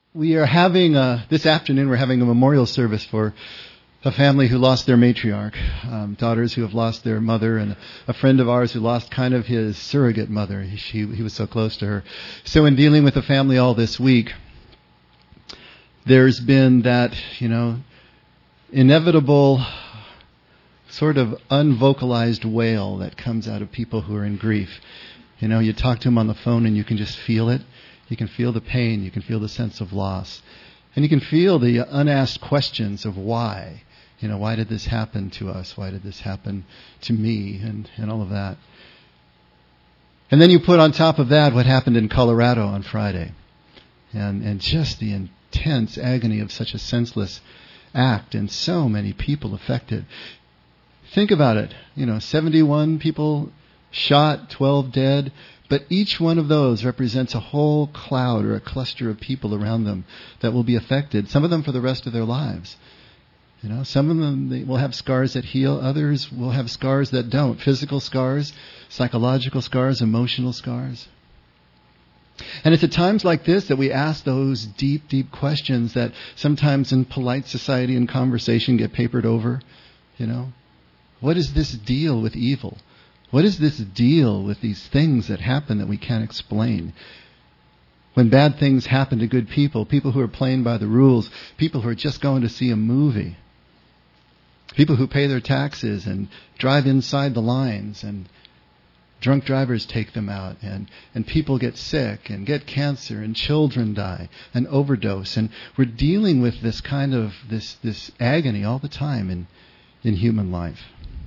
We are having, this afternoon, we're having a memorial service for a family who lost their matriarch, daughters who have lost their mother, and a friend of ours who lost kind of his surrogate mother. He was so close to her. So in dealing with the family all this week, there's been that, inevitable sort of unvocalized wail that comes out of people who are in grief. You talk to them on the phone and you can just feel it. You can feel the pain. You can feel the sense of loss. And you can feel the unasked questions of why. Why did this happen to us? Why did this happen to me? And all of that. And then you put on top of that what happened in Colorado on Friday. And just the intense agony of such a senseless act and so many people affected. Think about it. 71 people shot, 12 dead. But each one of those represents a whole cloud or a cluster of people around them that will be affected, some of them for the rest of their lives. Some of them they will have scars that heal, others will have scars that don't. Physical scars, psychological scars, emotional scars. And it's at times like this that we ask those deep, deep questions that sometimes in polite society and conversation get papered over. What is this deal with evil? What is this deal with these things that happen that we can't explain? When bad things happen to good people, people who are playing by the rules, people who are just going to see a movie, people who pay their taxes and drive inside the lines, and drunk drivers take them out, and people get sick and get cancer, and children die, and overdose. And we're dealing with this kind of, this agony all the time in human life.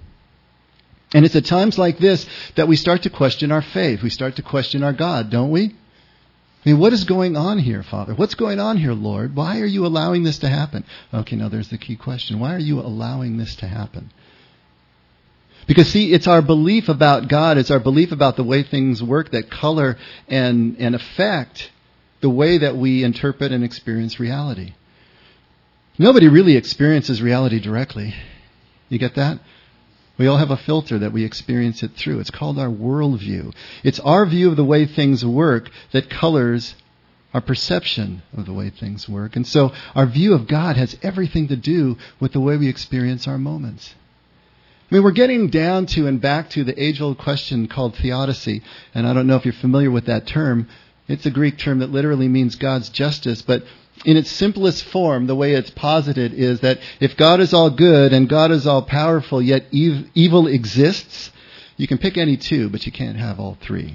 And it's at times like this that we start to question our faith. We start to question our God, don't we? What is going on here, Father? What's going on here, Lord? Why are you allowing this to happen? Okay, now there's the key question. Why are you allowing this to happen? Because, see, it's our belief about God, it's our belief about the way things work that color and affect the way that we interpret and experience reality. Nobody really experiences reality directly. You get that? We all have a filter that we experience it through. It's called our worldview. It's our view of the way things work that colors our perception of the way things work. And so our view of God has everything to do with the way we experience our moments. We're getting down to and back to the age-old question called theodicy. And I don't know if you're familiar with that term. It's a Greek term that literally means God's justice, but in its simplest form, the way it's posited is that if God is all good and God is all powerful, yet evil exists, you can pick any two, but you can't have all three.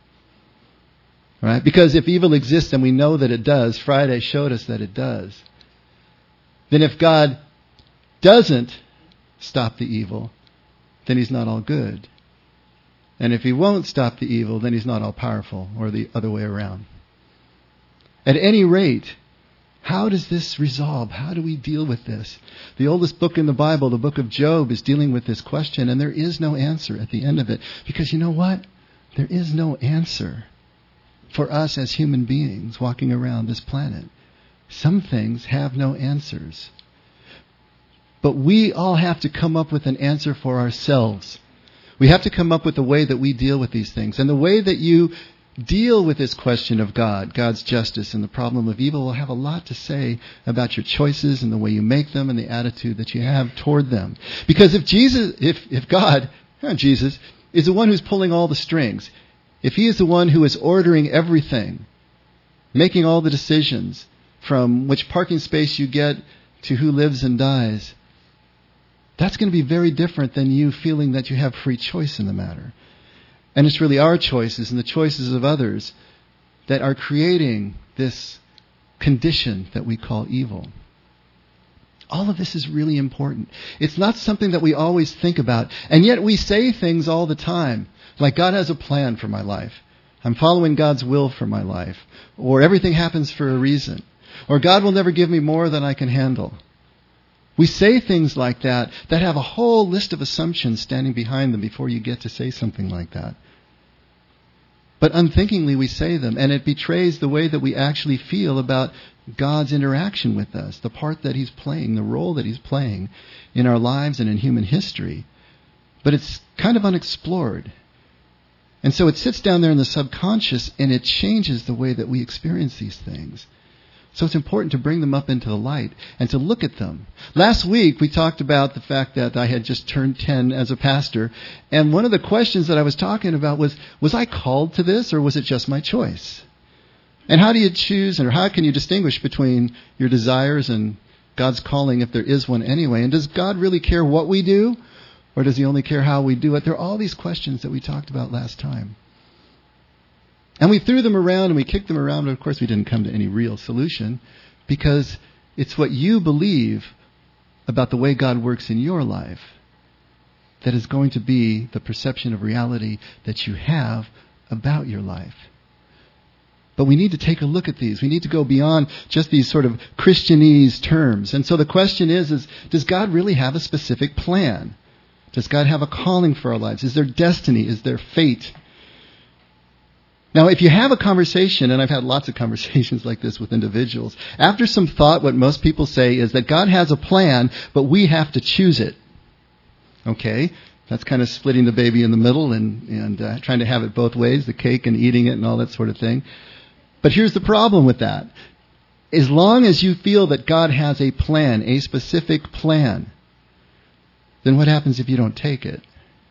Right? Because if evil exists, and we know that it does, Friday showed us that it does, then if God doesn't stop the evil, then he's not all good. And if he won't stop the evil, then he's not all powerful, or the other way around. At any rate, how does this resolve? How do we deal with this? The oldest book in the Bible, the book of Job, is dealing with this question, and there is no answer at the end of it. Because you know what? There is no answer for us as human beings walking around this planet. Some things have no answers. But we all have to come up with an answer for ourselves. We have to come up with a way that we deal with these things. And the way that you deal with this question of God, God's justice, and the problem of evil will have a lot to say about your choices and the way you make them and the attitude that you have toward them. Because if God, Jesus, is the one who's pulling all the strings, if he is the one who is ordering everything, making all the decisions from which parking space you get to who lives and dies, that's going to be very different than you feeling that you have free choice in the matter. And it's really our choices and the choices of others that are creating this condition that we call evil. All of this is really important. It's not something that we always think about. And yet we say things all the time. Like, God has a plan for my life. I'm following God's will for my life. Or everything happens for a reason. Or God will never give me more than I can handle. We say things like that have a whole list of assumptions standing behind them before you get to say something like that. But unthinkingly we say them, and it betrays the way that we actually feel about God's interaction with us, the part that he's playing, the role that he's playing in our lives and in human history. But it's kind of unexplored. And so it sits down there in the subconscious, and it changes the way that we experience these things. So it's important to bring them up into the light and to look at them. Last week, we talked about the fact that I had just turned 10 as a pastor. And one of the questions that I was talking about was I called to this, or was it just my choice? And how do you choose, or how can you distinguish between your desires and God's calling, if there is one anyway? And does God really care what we do, or does he only care how we do it? There are all these questions that we talked about last time. And we threw them around and we kicked them around, and of course we didn't come to any real solution, because it's what you believe about the way God works in your life that is going to be the perception of reality that you have about your life. But we need to take a look at these. We need to go beyond just these sort of Christianese terms. And so the question is does God really have a specific plan? Does God have a calling for our lives? Is there destiny? Is there fate? Now, if you have a conversation, and I've had lots of conversations like this with individuals, after some thought, what most people say is that God has a plan, but we have to choose it. Okay? That's kind of splitting the baby in the middle and trying to have it both ways, the cake and eating it and all that sort of thing. But here's the problem with that. As long as you feel that God has a plan, a specific plan, then what happens if you don't take it?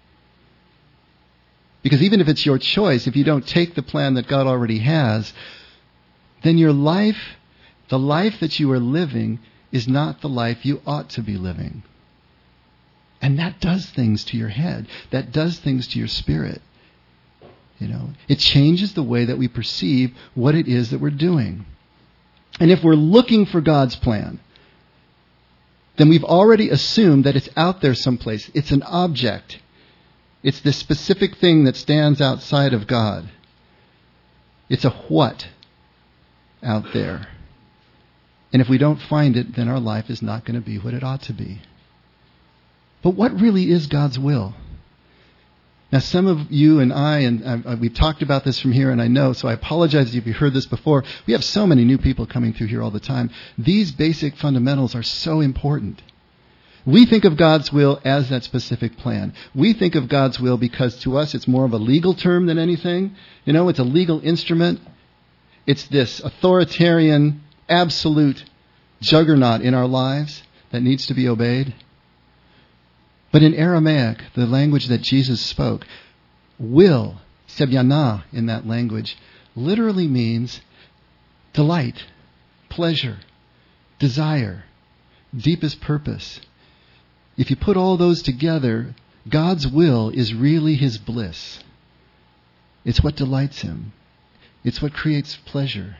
Because even if it's your choice, if you don't take the plan that God already has, then your life, the life that you are living, is not the life you ought to be living. And that does things to your head. That does things to your spirit. You know, it changes the way that we perceive what it is that we're doing. And if we're looking for God's plan, then we've already assumed that it's out there someplace. It's an object. It's this specific thing that stands outside of God. It's a what out there. And if we don't find it, then our life is not going to be what it ought to be. But what really is God's will? Now, some of you and I, and we've talked about this from here, and I know, so I apologize if you've heard this before. We have so many new people coming through here all the time. These basic fundamentals are so important. We think of God's will as that specific plan. We think of God's will because to us it's more of a legal term than anything. You know, it's a legal instrument. It's this authoritarian, absolute juggernaut in our lives that needs to be obeyed. But in Aramaic, the language that Jesus spoke, will, sebyana in that language, literally means delight, pleasure, desire, deepest purpose. If you put all those together, God's will is really his bliss. It's what delights him. It's what creates pleasure.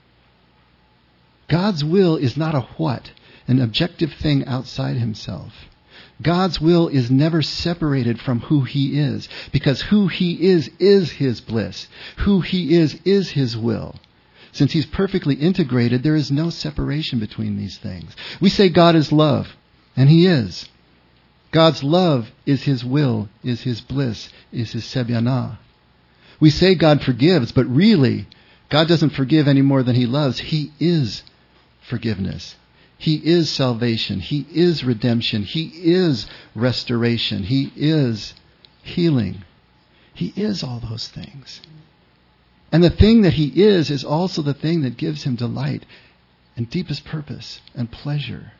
God's will is not a what, an objective thing outside himself. God's will is never separated from who he is, because who he is his bliss. Who he is his will. Since he's perfectly integrated, there is no separation between these things. We say God is love, and he is. God's love is his will, is his bliss, is his sebyana. We say God forgives, but really, God doesn't forgive any more than he loves. He is forgiveness. He is salvation. He is redemption. He is restoration. He is healing. He is all those things. And the thing that he is also the thing that gives him delight and deepest purpose and pleasure.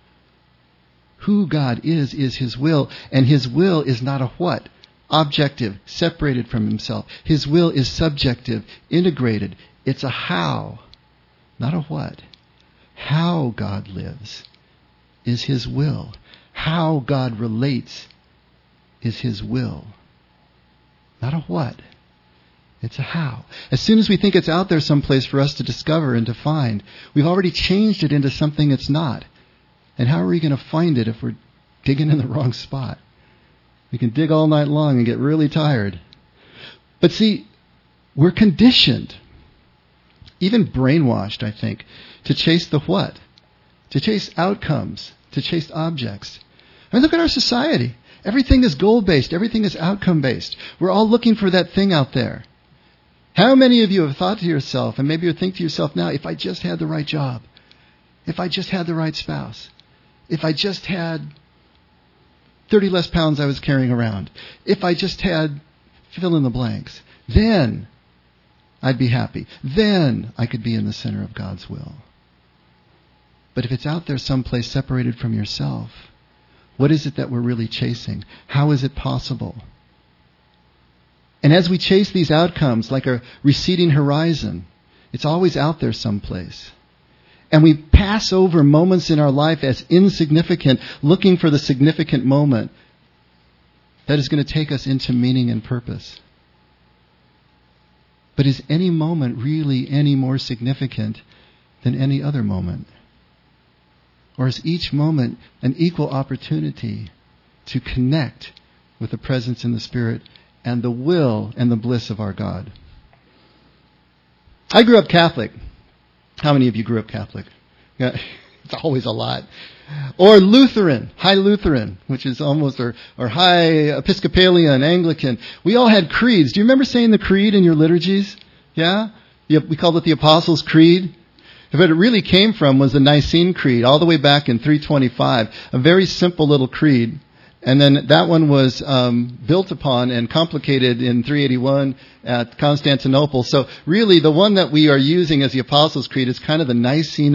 Who God is his will, and his will is not a what? Objective, separated from himself. His will is subjective, integrated. It's a how, not a what. How God lives is his will. How God relates is his will. Not a what. It's a how. As soon as we think it's out there someplace for us to discover and to find, we've already changed it into something it's not. And how are we going to find it if we're digging in the wrong spot? We can dig all night long and get really tired. But see, we're conditioned, even brainwashed, I think, to chase the what? To chase outcomes, to chase objects. I mean, look at our society. Everything is goal-based. Everything is outcome-based. We're all looking for that thing out there. How many of you have thought to yourself, and maybe you think to yourself now, if I just had the right job, if I just had the right spouse, if I just had 30 less pounds I was carrying around, if I just had fill in the blanks, then I'd be happy. Then I could be in the center of God's will. But if it's out there someplace separated from yourself, what is it that we're really chasing? How is it possible? And as we chase these outcomes like a receding horizon, it's always out there someplace. And we pass over moments in our life as insignificant, looking for the significant moment that is going to take us into meaning and purpose. But is any moment really any more significant than any other moment? Or is each moment an equal opportunity to connect with the presence in the Spirit and the will and the bliss of our God? I grew up Catholic. How many of you grew up Catholic? Yeah, it's always a lot. Or Lutheran, High Lutheran, which is almost, or High Episcopalian, Anglican. We all had creeds. Do you remember saying the creed in your liturgies? Yeah? We called it the Apostles' Creed. What it really came from was the Nicene Creed, all the way back in 325. A very simple little creed. And then that one was built upon and complicated in 381 at Constantinople. So really the one that we are using as the Apostles' Creed is kind of the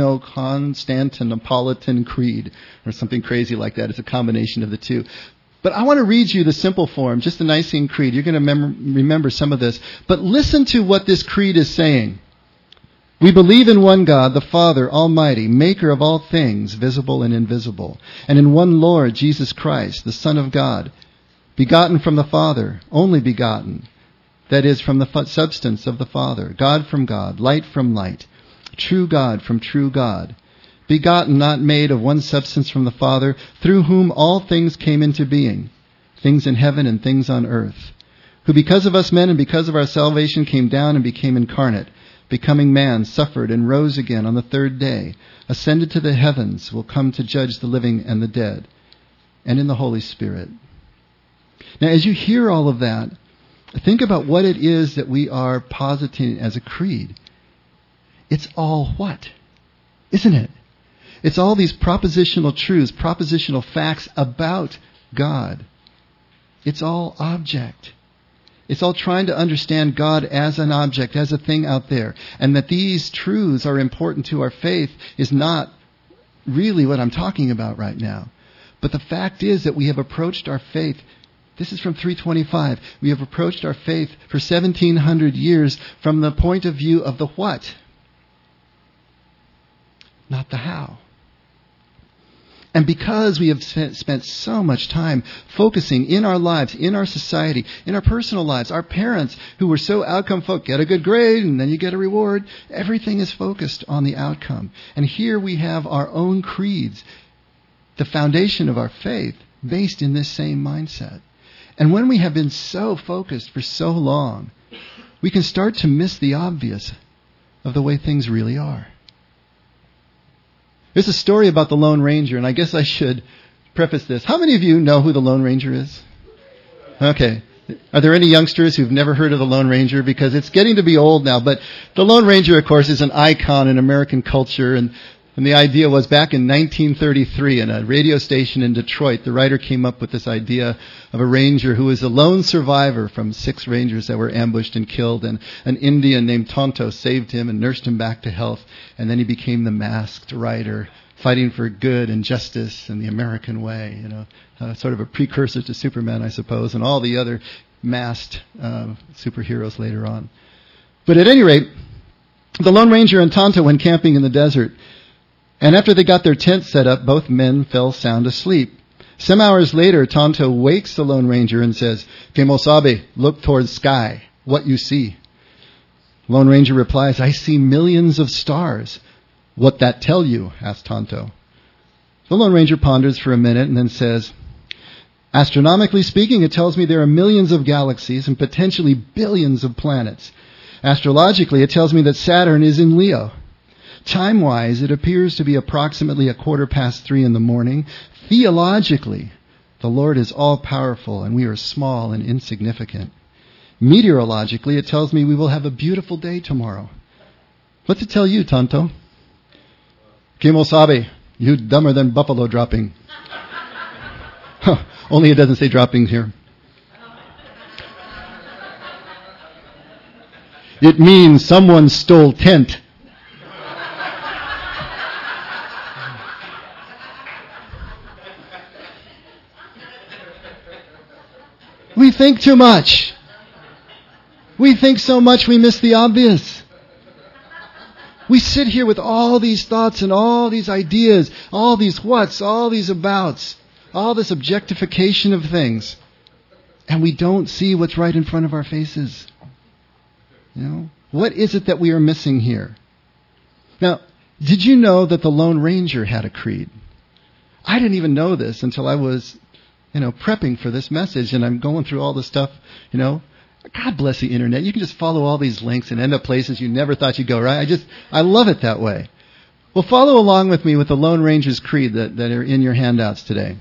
Niceno-Constantinopolitan Creed, or something crazy like that. It's a combination of the two. But I want to read you the simple form, just the Nicene Creed. You're going to remember some of this. But listen to what this creed is saying. We believe in one God, the Father, Almighty, maker of all things, visible and invisible, and in one Lord, Jesus Christ, the Son of God, begotten from the Father, only begotten, that is, from the substance of the Father, God from God, light from light, true God from true God, begotten, not made, of one substance from the Father, through whom all things came into being, things in heaven and things on earth, who because of us men and because of our salvation came down and became incarnate, becoming man, suffered and rose again on the third day, ascended to the heavens, will come to judge the living and the dead, and in the Holy Spirit. Now, as you hear all of that, think about what it is that we are positing as a creed. It's all what? Isn't it? It's all these propositional truths, propositional facts about God. It's all object. It's all trying to understand God as an object, as a thing out there. And that these truths are important to our faith is not really what I'm talking about right now. But the fact is that we have approached our faith, this is from 325, we have approached our faith for 1700 years from the point of view of the what, not the how. And because we have spent so much time focusing in our lives, in our society, in our personal lives, our parents who were so outcome focused, get a good grade and then you get a reward, everything is focused on the outcome. And here we have our own creeds, the foundation of our faith, based in this same mindset. And when we have been so focused for so long, we can start to miss the obvious of the way things really are. There's a story about the Lone Ranger, and I guess I should preface this. How many of you know who the Lone Ranger is? Okay. Are there any youngsters who've never heard of the Lone Ranger? Because it's getting to be old now. But the Lone Ranger, of course, is an icon in American culture. And the idea was back in 1933 in a radio station in Detroit, the writer came up with this idea of a ranger who was a lone survivor from 6 rangers that were ambushed and killed. And an Indian named Tonto saved him and nursed him back to health. And then he became the masked rider, fighting for good and justice and the American way, sort of a precursor to Superman, I suppose, and all the other masked superheroes later on. But at any rate, the Lone Ranger and Tonto went camping in the desert. And after they got their tent set up, both men fell sound asleep. Some hours later, Tonto wakes the Lone Ranger and says, "Kemosabe, look towards sky. What you see?" Lone Ranger replies, "I see millions of stars." "What that tell you?" asked Tonto. The Lone Ranger ponders for a minute and then says, "Astronomically speaking, it tells me there are millions of galaxies and potentially billions of planets. Astrologically, it tells me that Saturn is in Leo. Time-wise, it appears to be approximately 3:15 in the morning. Theologically, the Lord is all-powerful and we are small and insignificant. Meteorologically, it tells me we will have a beautiful day tomorrow. What's it tell you, Tonto?" "Kemosabe, you dumber than buffalo dropping." Only it doesn't say dropping here. "It means someone stole tent." We think too much. We think so much we miss the obvious. We sit here with all these thoughts and all these ideas, all these whats, all these abouts, all this objectification of things, and we don't see what's right in front of our faces. What is it that we are missing here? Now, did you know that the Lone Ranger had a creed? I didn't even know this until I was, prepping for this message, and I'm going through all the stuff, God bless the internet. You can just follow all these links and end up places you never thought you'd go, right? I love it that way. Well, follow along with me with the Lone Ranger's creed that are in your handouts today.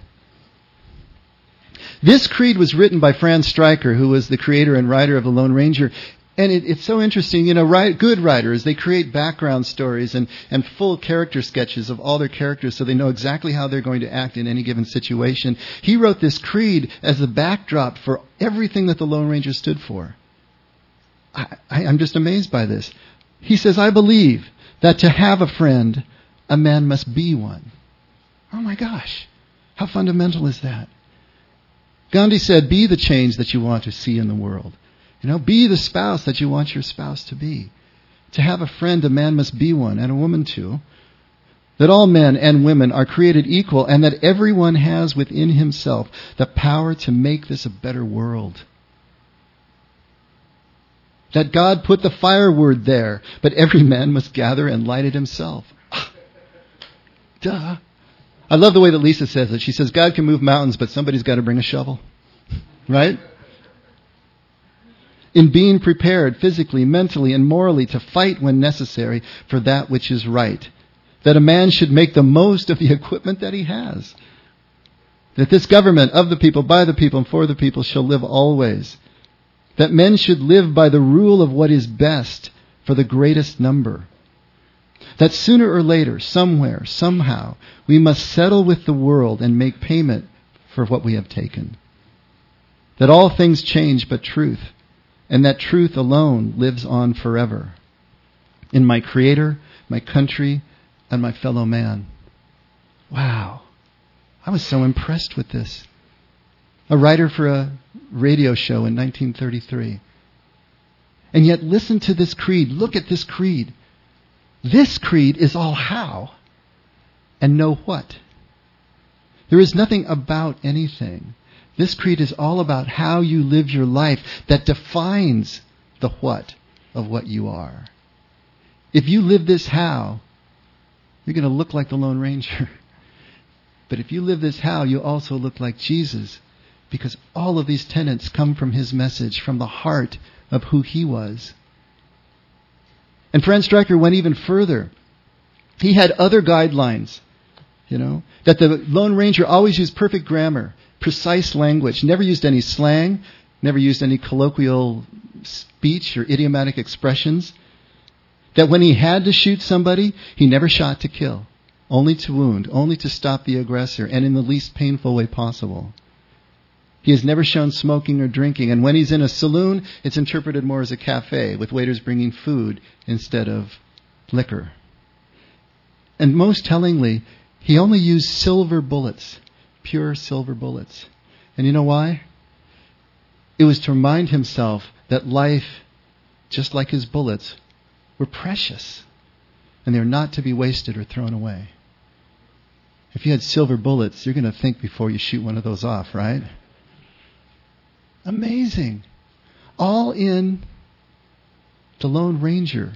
This creed was written by Franz Stryker, who was the creator and writer of the Lone Ranger. And it's so interesting, good writers, they create background stories and full character sketches of all their characters so they know exactly how they're going to act in any given situation. He wrote this creed as the backdrop for everything that the Lone Ranger stood for. I'm just amazed by this. He says, I believe that to have a friend, a man must be one. Oh my gosh, how fundamental is that? Gandhi said, be the change that you want to see in the world. Be the spouse that you want your spouse to be. To have a friend, a man must be one, and a woman too. That all men and women are created equal, and that everyone has within himself the power to make this a better world. That God put the fireword there, but every man must gather and light it himself. Duh. I love the way that Lisa says it. She says, God can move mountains, but somebody's got to bring a shovel. Right? In being prepared physically, mentally, and morally to fight when necessary for that which is right. That a man should make the most of the equipment that he has. That this government of the people, by the people, and for the people shall live always. That men should live by the rule of what is best for the greatest number. That sooner or later, somewhere, somehow, we must settle with the world and make payment for what we have taken. That all things change but truth. And that truth alone lives on forever in my Creator, my country, and my fellow man. Wow. I was so impressed with this. A writer for a radio show in 1933. And yet listen to this creed. Look at this creed. This creed is all how and no what. There is nothing about anything. This creed is all about how you live your life that defines the what of what you are. If you live this how, you're going to look like the Lone Ranger. But if you live this how, you'll also look like Jesus, because all of these tenets come from his message, from the heart of who he was. And Franz Stryker went even further. He had other guidelines, that the Lone Ranger always used perfect grammar, precise language, never used any slang, never used any colloquial speech or idiomatic expressions. That when he had to shoot somebody, he never shot to kill, only to wound, only to stop the aggressor, and in the least painful way possible. He has never shown smoking or drinking, and when he's in a saloon, it's interpreted more as a cafe, with waiters bringing food instead of liquor. And most tellingly, he only used silver bullets, pure silver bullets. And you know why? It was to remind himself that life, just like his bullets, were precious, and they're not to be wasted or thrown away. If you had silver bullets, you're going to think before you shoot one of those off, right? Amazing. All in the Lone Ranger.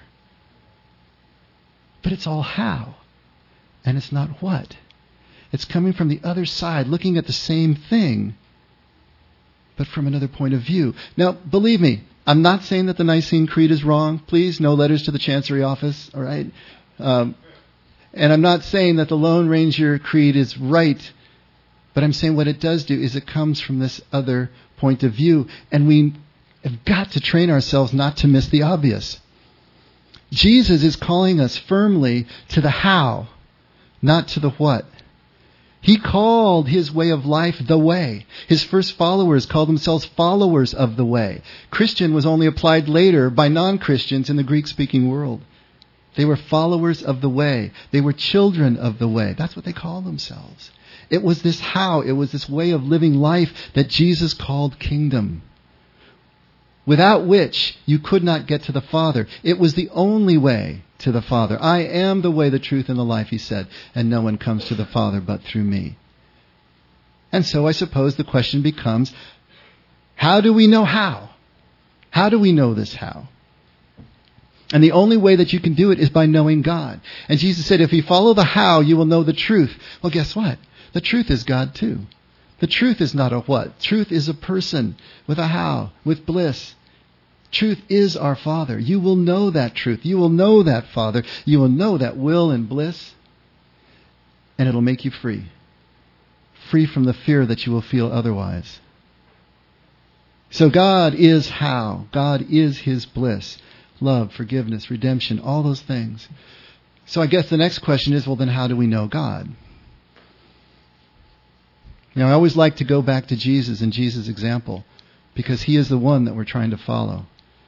But it's all how, and it's not what. It's coming from the other side, looking at the same thing, but from another point of view. Now, believe me, I'm not saying that the Nicene Creed is wrong. Please, no letters to the Chancery Office, all right? And I'm not saying that the Lone Ranger Creed is right, but I'm saying what it does do is it comes from this other point of view, and we have got to train ourselves not to miss the obvious. Jesus is calling us firmly to the how, not to the what. He called his way of life the way. His first followers called themselves followers of the way. Christian was only applied later by non-Christians in the Greek-speaking world. They were followers of the way. They were children of the way. That's what they call themselves. It was this how, it was this way of living life that Jesus called kingdom, without which you could not get to the Father. It was the only way to the Father. I am the way, the truth, and the life, he said, and no one comes to the Father but through me. And so I suppose the question becomes, how do we know how? How do we know this how? And the only way that you can do it is by knowing God. And Jesus said, if you follow the how, you will know the truth. Well, guess what? The truth is God too. The truth is not a what. Truth is a person with a how, with bliss. Truth is our Father. You will know that truth. You will know that Father. You will know that will and bliss. And it'll make you free. Free from the fear that you will feel otherwise. So God is how. God is his bliss. Love, forgiveness, redemption, all those things. So I guess the next question is, well, then how do we know God? Now, I always like to go back to Jesus and Jesus' example, because he is the one that we're trying to follow.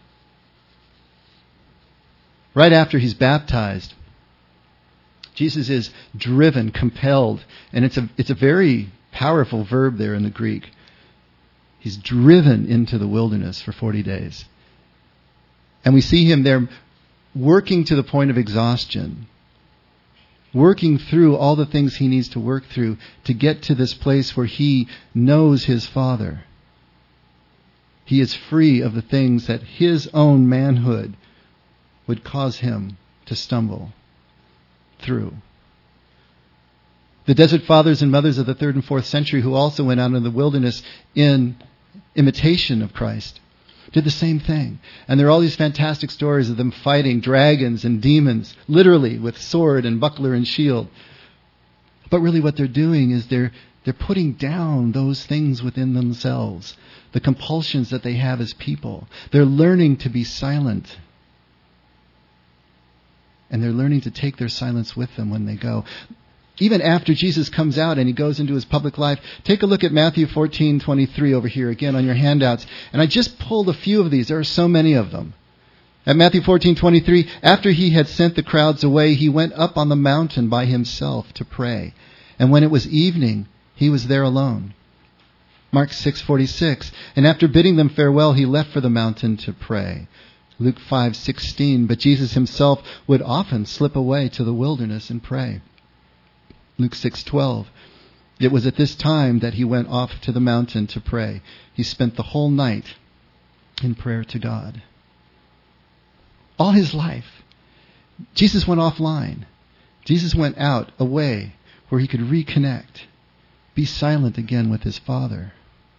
Right after he's baptized, Jesus is driven, compelled, and it's a very powerful verb there in the Greek. He's driven into the wilderness for 40 days. And we see him there working to the point of exhaustion, working through all the things he needs to work through to get to this place where he knows his Father. He is free of the things that his own manhood would cause him to stumble through. The desert fathers and mothers of the 3rd and 4th century, who also went out in the wilderness in imitation of Christ, did the same thing. And there are all these fantastic stories of them fighting dragons and demons, literally with sword and buckler and shield. But really what they're doing is they're putting down those things within themselves, the compulsions that they have as people. They're learning to be silent. And they're learning to take their silence with them when they go. Even after Jesus comes out and he goes into his public life, take a look at Matthew 14:23 over here again on your handouts. And I just pulled a few of these. There are so many of them. At Matthew 14:23, after he had sent the crowds away, he went up on the mountain by himself to pray. And when it was evening, he was there alone. Mark 6:46, and after bidding them farewell, he left for the mountain to pray. Luke 5:16, but Jesus himself would often slip away to the wilderness and pray. Luke 6:12, it was at this time that he went off to the mountain to pray. He spent the whole night in prayer to God. All his life, Jesus went offline. Jesus went out, away, where he could reconnect, be silent again with his Father,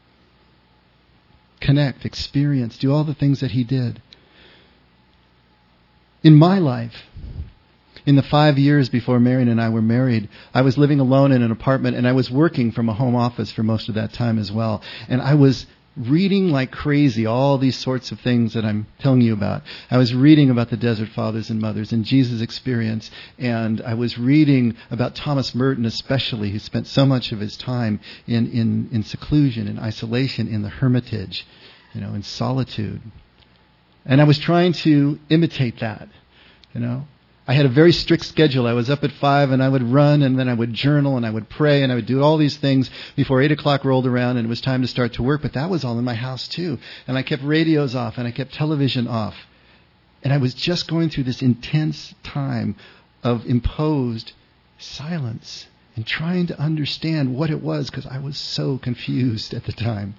connect, experience, do all the things that he did. In my life, in the 5 years before Marion and I were married, I was living alone in an apartment, and I was working from a home office for most of that time as well. And I was reading like crazy all these sorts of things that I'm telling you about. I was reading about the desert fathers and mothers and Jesus' experience, and I was reading about Thomas Merton especially, who spent so much of his time in seclusion, in isolation, in the hermitage, in solitude. And I was trying to imitate that, I had a very strict schedule. I was up at 5 and I would run, and then I would journal and I would pray and I would do all these things before 8 o'clock rolled around and it was time to start to work. But that was all in my house too. And I kept radios off and I kept television off. And I was just going through this intense time of imposed silence and trying to understand what it was, because I was so confused at the time.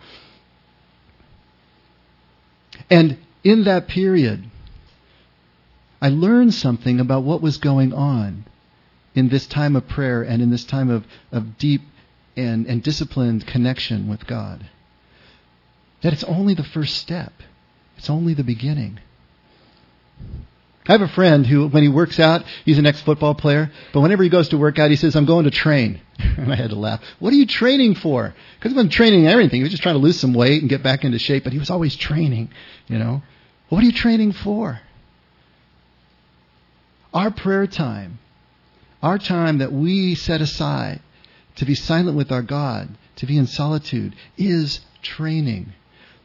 And in that period, I learned something about what was going on in this time of prayer and in this time of deep and disciplined connection with God. That it's only the first step. It's only the beginning. I have a friend who, when he works out, he's an ex-football player, but whenever he goes to work out, he says, I'm going to train. And I had to laugh. What are you training for? Because he wasn't training everything. He was just trying to lose some weight and get back into shape, but he was always training, What are you training for? Our prayer time, our time that we set aside to be silent with our God, to be in solitude, is training.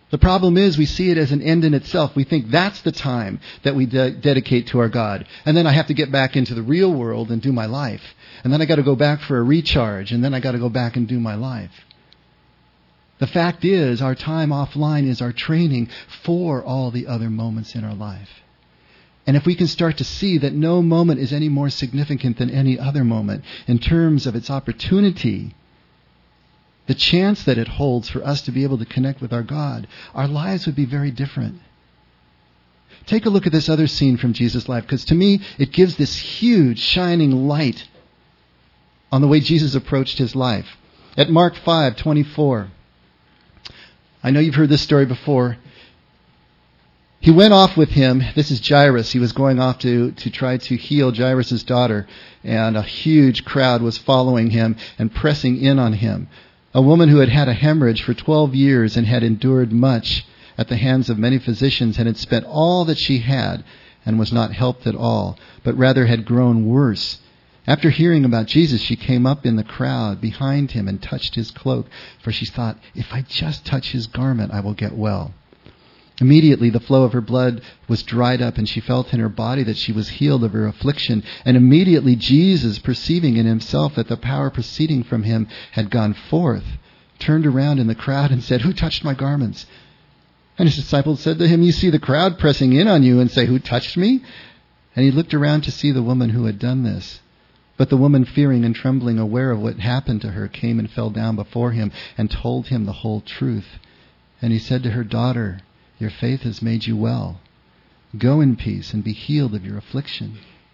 The problem is we see it as an end in itself. We think that's the time that we dedicate to our God. And then I have to get back into the real world and do my life. And then I got to go back for a recharge. And then I got to go back and do my life. The fact is, our time offline is our training for all the other moments in our life. And if we can start to see that no moment is any more significant than any other moment in terms of its opportunity, the chance that it holds for us to be able to connect with our God, our lives would be very different. Take a look at this other scene from Jesus' life, because to me, it gives this huge, shining light on the way Jesus approached his life. At Mark 5:24, I know you've heard this story before. He went off with him. This is Jairus. He was going off to try to heal Jairus' daughter, and a huge crowd was following him and pressing in on him. A woman who had had a hemorrhage for 12 years and had endured much at the hands of many physicians and had spent all that she had and was not helped at all, but rather had grown worse. After hearing about Jesus, she came up in the crowd behind him and touched his cloak, for she thought, if I just touch his garment, I will get well. Immediately the flow of her blood was dried up, and she felt in her body that she was healed of her affliction. And immediately Jesus, perceiving in himself that the power proceeding from him had gone forth, turned around in the crowd and said, "Who touched my garments?" And his disciples said to him, "You see the crowd pressing in on you and say, 'Who touched me?'" And he looked around to see the woman who had done this. But the woman, fearing and trembling, aware of what happened to her, came and fell down before him and told him the whole truth. And he said to her, "Daughter, your faith has made you well. Go in peace and be healed of your affliction."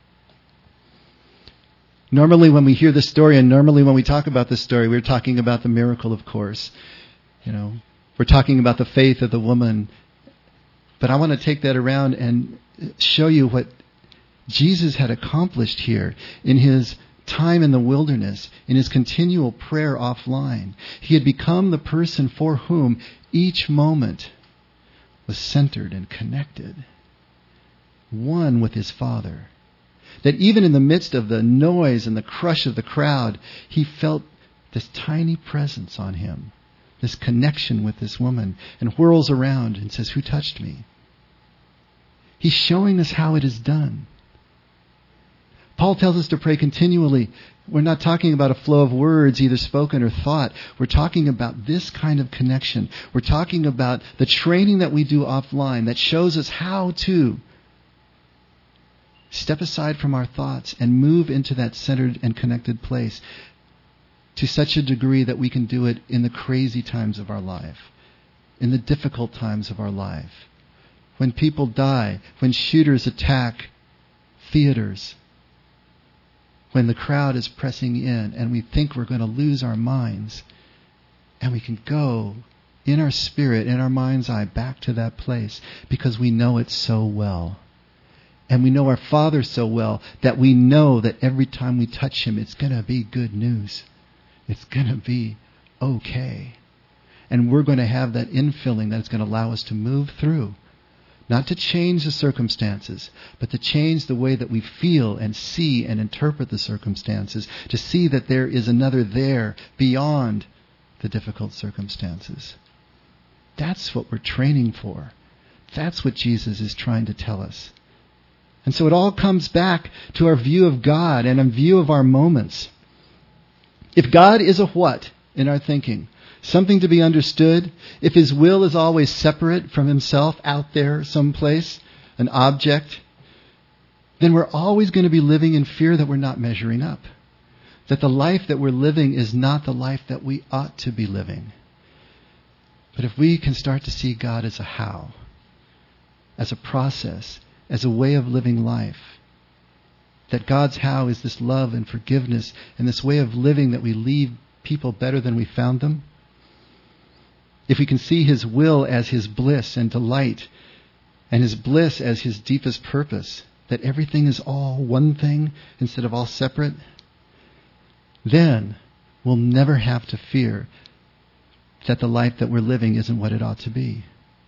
Normally when we hear this story, and normally when we talk about this story, we're talking about the miracle, of course. We're talking about the faith of the woman. But I want to take that around and show you what Jesus had accomplished here in his time in the wilderness, in his continual prayer offline. He had become the person for whom each moment was centered and connected, one with his Father. That even in the midst of the noise and the crush of the crowd, he felt this tiny presence on him, this connection with this woman, and whirls around and says, "Who touched me?" He's showing us how it is done. Paul tells us to pray continually. We're not talking about a flow of words, either spoken or thought. We're talking about this kind of connection. We're talking about the training that we do offline that shows us how to step aside from our thoughts and move into that centered and connected place to such a degree that we can do it in the crazy times of our life, in the difficult times of our life, when people die, when shooters attack theaters, when the crowd is pressing in and we think we're going to lose our minds, and we can go in our spirit, in our mind's eye, back to that place because we know it so well. And we know our Father so well that we know that every time we touch him, it's going to be good news. It's going to be okay. And we're going to have that infilling that's going to allow us to move through. Not to change the circumstances, but to change the way that we feel and see and interpret the circumstances. To see that there is another there beyond the difficult circumstances. That's what we're training for. That's what Jesus is trying to tell us. And so it all comes back to our view of God and a view of our moments. If God is a what in our thinking? Something to be understood. If his will is always separate from himself, out there someplace, an object, then we're always going to be living in fear that we're not measuring up. That the life that we're living is not the life that we ought to be living. But if we can start to see God as a how, as a process, as a way of living life, that God's how is this love and forgiveness and this way of living that we leave people better than we found them, if we can see his will as his bliss and delight, and his bliss as his deepest purpose, that everything is all one thing instead of all separate, then we'll never have to fear that the life that we're living isn't what it ought to be.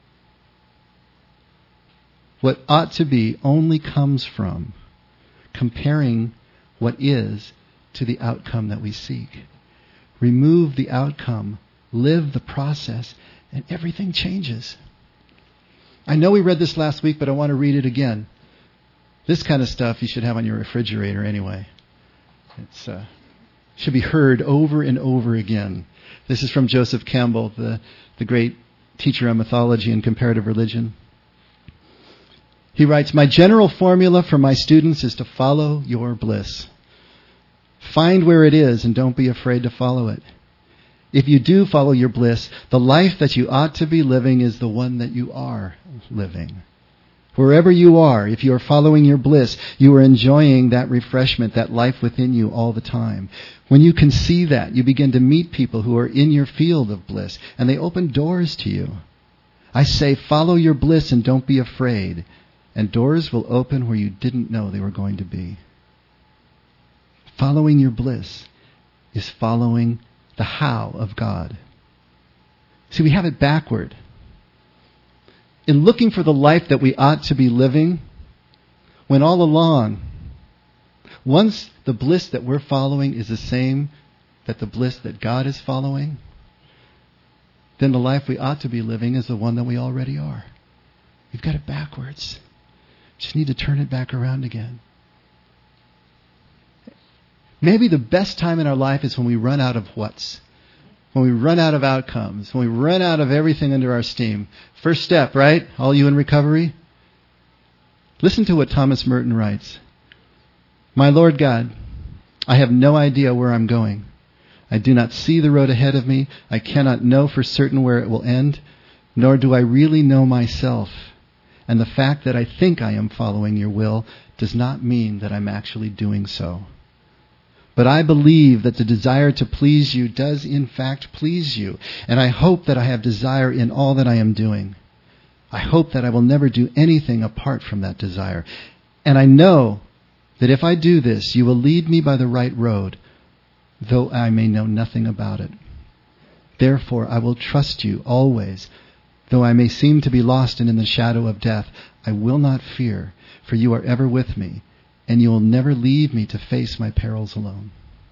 What ought to be only comes from comparing what is to the outcome that we seek. Remove the outcome, live the process, and everything changes. I know we read this last week, but I want to read it again. This kind of stuff you should have on your refrigerator anyway. It's should be heard over and over again. This is from Joseph Campbell, the great teacher on mythology and comparative religion. He writes, "My general formula for my students is to follow your bliss. Find where it is and don't be afraid to follow it. If you do follow your bliss, the life that you ought to be living is the one that you are living. Wherever you are, if you are following your bliss, you are enjoying that refreshment, that life within you all the time. When you can see that, you begin to meet people who are in your field of bliss, and they open doors to you. I say, follow your bliss and don't be afraid, and doors will open where you didn't know they were going to be." Following your bliss is following the how of God. See, we have it backward. In looking for the life that we ought to be living, when all along, once the bliss that we're following is the same that the bliss that God is following, then the life we ought to be living is the one that we already are. We've got it backwards. Just need to turn it back around again. Maybe the best time in our life is when we run out of what's. When we run out of outcomes. When we run out of everything under our steam. First step, right? All you in recovery? Listen to what Thomas Merton writes. "My Lord God, I have no idea where I'm going. I do not see the road ahead of me. I cannot know for certain where it will end. Nor do I really know myself. And the fact that I think I am following your will does not mean that I'm actually doing so. But I believe that the desire to please you does in fact please you. And I hope that I have desire in all that I am doing. I hope that I will never do anything apart from that desire. And I know that if I do this, you will lead me by the right road, though I may know nothing about it. Therefore, I will trust you always. Though I may seem to be lost and in the shadow of death, I will not fear, for you are ever with me, and you will never leave me to face my perils alone."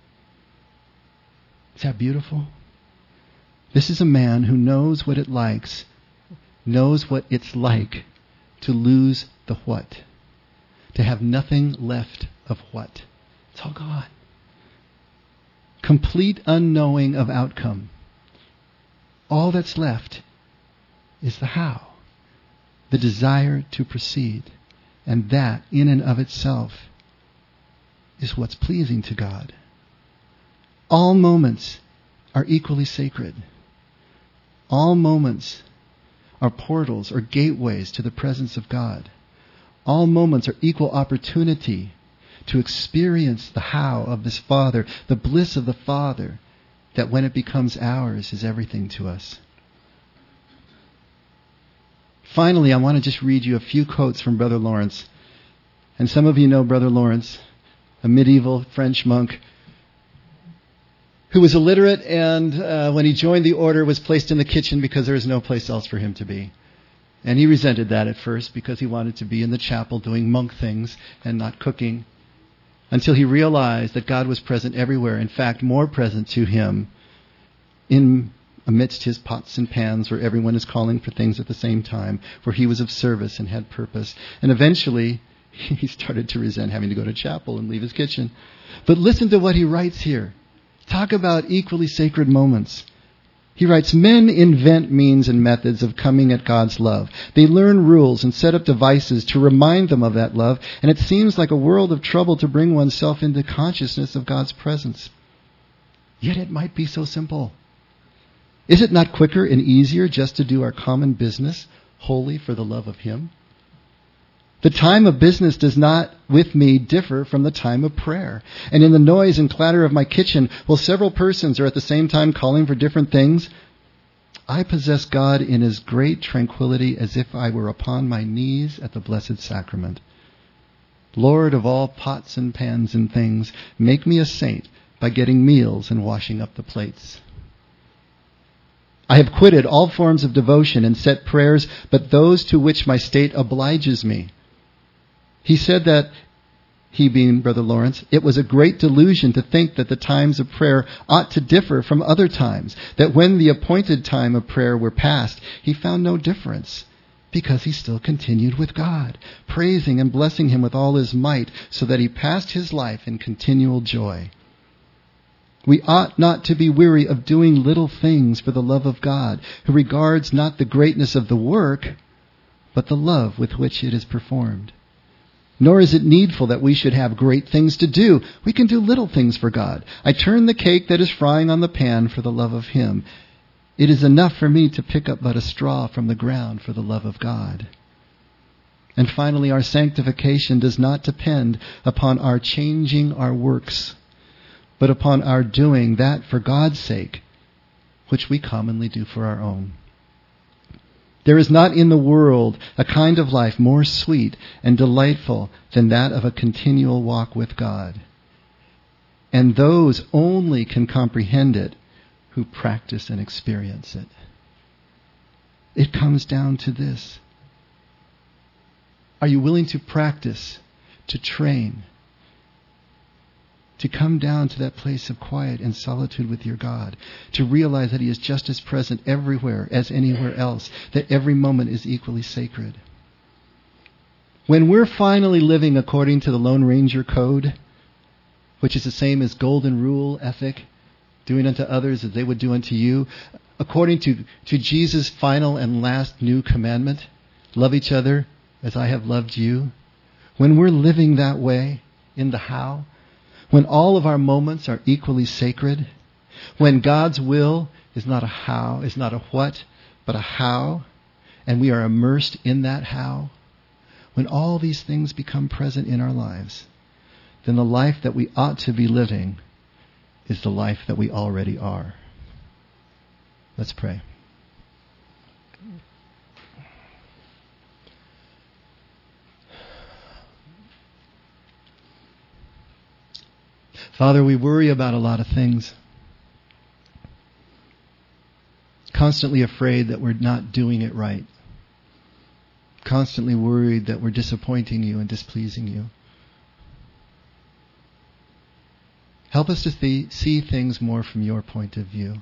Is that beautiful? This is a man who knows what knows what it's like to lose the what, to have nothing left of what. It's all gone. Complete unknowing of outcome. All that's left is the how, the desire to proceed. And that, in and of itself, is what's pleasing to God. All moments are equally sacred. All moments are portals or gateways to the presence of God. All moments are equal opportunity to experience the how of this Father, the bliss of the Father, that when it becomes ours is everything to us. Finally, I want to just read you a few quotes from Brother Lawrence. And some of you know Brother Lawrence, a medieval French monk who was illiterate and when he joined the order was placed in the kitchen because there was no place else for him to be. And he resented that at first because he wanted to be in the chapel doing monk things and not cooking, until he realized that God was present everywhere, in fact, more present to him amidst his pots and pans where everyone is calling for things at the same time, where he was of service and had purpose. And eventually, he started to resent having to go to chapel and leave his kitchen. But listen to what he writes here. Talk about equally sacred moments. He writes, "Men invent means and methods of coming at God's love. They learn rules and set up devices to remind them of that love, and it seems like a world of trouble to bring oneself into consciousness of God's presence. Yet it might be so simple. Is it not quicker and easier just to do our common business wholly for the love of Him? The time of business does not, with me, differ from the time of prayer. And in the noise and clatter of my kitchen, while several persons are at the same time calling for different things, I possess God in as great tranquility as if I were upon my knees at the Blessed Sacrament. Lord of all pots and pans and things, make me a saint by getting meals and washing up the plates. I have quitted all forms of devotion and set prayers but those to which my state obliges me. He said that he being Brother Lawrence, it was a great delusion to think that the times of prayer ought to differ from other times, that when the appointed time of prayer were past, he found no difference, because he still continued with God, praising and blessing him with all his might, so that he passed his life in continual joy. We ought not to be weary of doing little things for the love of God, who regards not the greatness of the work, but the love with which it is performed. Nor is it needful that we should have great things to do. We can do little things for God. I turn the cake that is frying on the pan for the love of Him. It is enough for me to pick up but a straw from the ground for the love of God. And finally, our sanctification does not depend upon our changing our works, but upon our doing that for God's sake, which we commonly do for our own. There is not in the world a kind of life more sweet and delightful than that of a continual walk with God. And those only can comprehend it who practice and experience it. It comes down to this. Are you willing to practice, to train, to come down to that place of quiet and solitude with your God, to realize that He is just as present everywhere as anywhere else, that every moment is equally sacred? When we're finally living according to the Lone Ranger Code, which is the same as Golden Rule ethic, doing unto others as they would do unto you, according to Jesus' final and last new commandment, love each other as I have loved you, when we're living that way in the how, when all of our moments are equally sacred, when God's will is not a how, is not a what, but a how, and we are immersed in that how, when all these things become present in our lives, then the life that we ought to be living is the life that we already are. Let's pray. Father, we worry about a lot of things. Constantly afraid that we're not doing it right. Constantly worried that we're disappointing you and displeasing you. Help us to see things more from your point of view.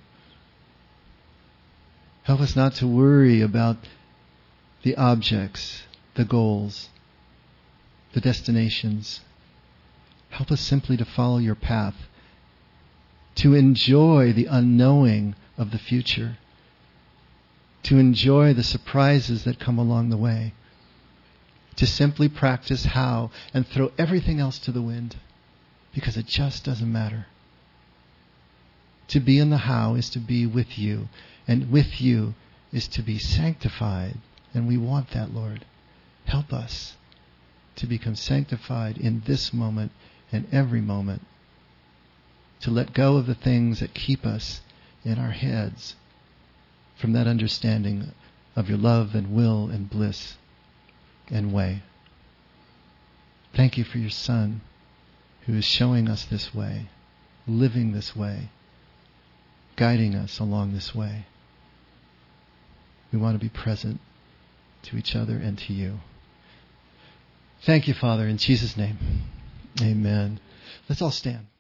Help us not to worry about the objects, the goals, the destinations. Help us simply to follow your path, to enjoy the unknowing of the future, to enjoy the surprises that come along the way, to simply practice how and throw everything else to the wind, because it just doesn't matter. To be in the how is to be with you, and with you is to be sanctified, and we want that, Lord. Help us to become sanctified in this moment and every moment, to let go of the things that keep us in our heads from that understanding of your love and will and bliss and way. Thank you for your Son, who is showing us this way, living this way, guiding us along this way. We want to be present to each other and to you. Thank you, Father, in Jesus' name. Amen. Let's all stand.